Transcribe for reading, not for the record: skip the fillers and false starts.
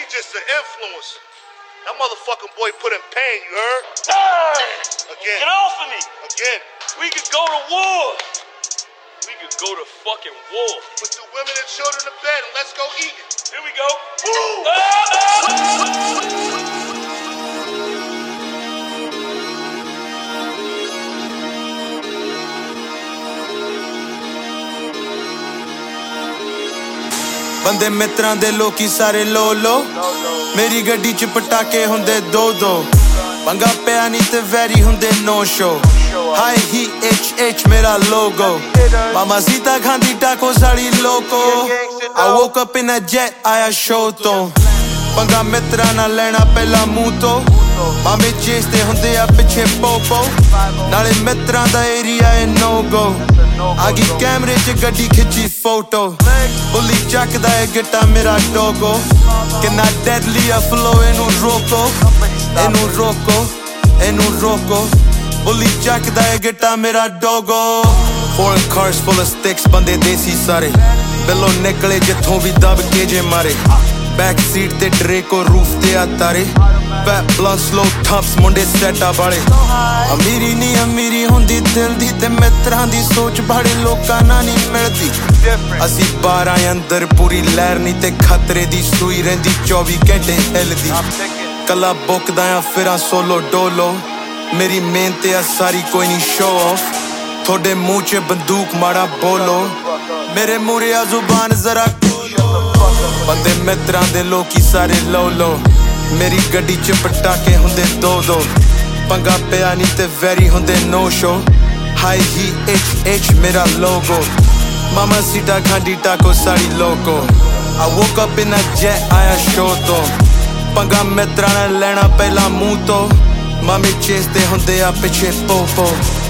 he just an influence. That motherfucking boy put in pain, you heard? Again. Get off of me. Again. We could go to war. We could go to fucking war. Put the women and children to bed and let's go eating. Here we go. Woo! ਬੰਦੇ ਮਿੱਤਰਾਂ ਦੇ ਲੋਕੀ ਸਾਰੇ ਲੋ ਲੋ ਮੇਰੀ ਗੱਡੀ ਚ ਪਟਾਕੇ ਹੁੰਦੇ ਦੋ ਦੋ ਪੰਗਾ ਪਿਆ ਨਹੀਂ ਤੇ ਵੈਰੀ ਹੁੰਦੇ ਨੋ ਸ਼ੋ ਹਾਈ ਹੀ HH ਮੇਰਾ ਲੋਗੋ ਮਾਮਾ ਸੀਤਾ ਖਾਂਦੀ ਟਾਕੋ ਸਾਲੀ ਲੋਕੋ I woke up in a jet ਆਇਆ ਸ਼ੋ ਤੋਂ ਪੰਗਾ ਮਿੱਤਰਾਂ ਨਾਲ ਲੈਣਾ ਪਹਿਲਾਂ ਮੂੰਹ ਤੋਂ ਮਾਮੇ ਚੇਸਦੇ ਹੁੰਦੇ ਆ ਪਿੱਛੇ ਪੋਪੋ ਨਾਲੇ ਮਿੱਤਰਾਂ ਦਾ ਏਰੀਆ ਏ ਨੋ ਗੋ ਆ ਗਈ ਕੈਮਰੇ 'ਚ ਗੱਡੀ ਖਿੱਚੀ ਫੋਟੋ ਬੁੱਲੀ ਚੱਕਦਾ ਏ ਗਿੱਟਾ ਮੇਰਾ ਡੋਗੋ ਕਿੰਨਾ ਡੈਡਲੀ ਆ ਫਲੋ ਇਹਨੂੰ ਰੋਕੋ ਇਹਨੂੰ ਰੋਕੋ ਇਹਨੂੰ ਰੋਕੋ ਬੁੱਲੀ ਚੱਕਦਾ ਏ ਗਿੱਟਾ ਮੇਰਾ ਡੋਗੋ Foreign cars full of sticks ਬੰਦੇ ਦੇਸੀ ਸਾਰੇ ਬਿੱਲੋ ਨਿਕਲੇ ਜਿੱਥੋਂ ਵੀ ਦਬ ਕੇ ਜੇ ਮਾਰੇ Back seat ਤੇ ਡਰੇਕੋ ਰੂਫ ਤੇ ਆ ਤਾਰੇ Fat blunt slow tops ਮੁੰਡੇ ਸੈਟਾ ਵਾਲੇ ਅਮੀਰੀ ਨਹੀਂ ਅਮੀਰੀ ਹੁੰਦੀ ਦਿਲ ਦੀ ਤੇ ਮਿੱਤਰਾਂ ਦੀ ਸੋਚ ਬਾੜੇ ਲੋਕਾਂ ਨਾਲ ਨਹੀਂ ਮਿਲਦੀ ਅਸੀਂ 12 ਅੰਦਰ ਪੂਰੀ ਲਹਿਰ ਨਹੀਂ ਤੇ ਖਤਰੇ ਦੀ ਸੂਈ ਰਹਿੰਦੀ 24 ਘੰਟੇ ਹਿੱਲਦੀ ਕੱਲਾ ਬੁੱਕਦਾ ਆ ਫਿਰਾਂ ਸੋਲੋ ਡੋਲੋ ਮੇਰੀ ਮਿਹਨਤ ਆ ਸਾਰੀ ਕੋਈ ਨਹੀਂ ਸ਼ੋ ਆਫ ਤੁਹਾਡੇ ਮੂੰਹ 'ਚ ਬੰਦੂਕ ਮਾੜਾ ਬੋਲੋ ਮੇਰੇ ਮੂਹਰੇ ਆ ਜ਼ੁਬਾਨ ਜ਼ਰਾ ਬੰਦੇ ਮਿੱਤਰਾਂ ਦੇ ਲੋਕੀ ਸਾਰੇ ਲੋ ਲੋ ਮੇਰੀ ਗੱਡੀ 'ਚ ਪਟਾਕੇ ਹੁੰਦੇ ਦੋ ਦੋ ਪੰਗਾ ਪਿਆ ਨਹੀਂ ਤੇ ਵੈਰੀ ਹੁੰਦੇ ਨੋ ਸ਼ੋ ਹਾਈ ਹੀ HH ਮੇਰਾ ਲੋਗੋ ਮਾਮਾ ਸੀਤਾ ਖਾਂਦੀ ਟਾਕੋ ਸਾਲੀ ਲੋਕੋ I woke up in a jet ਆਇਆ ਸ਼ੋ ਤੋਂ ਪੰਗਾ ਮਿੱਤਰਾਂ ਨਾਲ ਲੈਣਾ ਪਹਿਲਾਂ ਮੂੰਹ ਤੋਂ ਮਾਮੇ ਚੇਸਦੇ ਹੁੰਦੇ ਆ ਪਿੱਛੇ ਪੋਪੋ